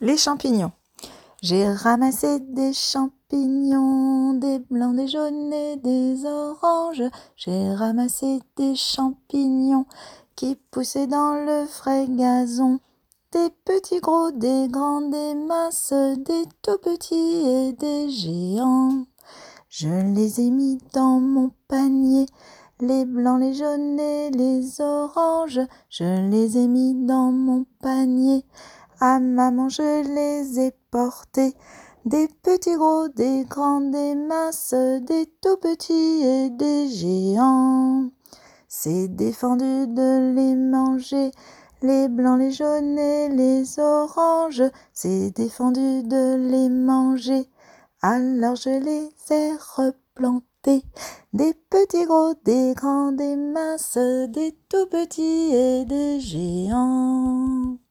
Les champignons. J'ai ramassé des champignons, des blancs, des jaunes et des oranges. J'ai ramassé des champignons qui poussaient dans le frais gazon. Des petits gros, des grands, des minces, des tout petits et des géants. Je les ai mis dans mon panier, les blancs, les jaunes et les oranges. Je les ai mis dans mon panier. À maman je les ai portés, des petits gros, des grands, des minces, des tout petits et des géants. C'est défendu de les manger, les blancs, les jaunes et les oranges. C'est défendu de les manger, alors je les ai replantés. Des petits gros, des grands, des minces, des tout petits et des géants.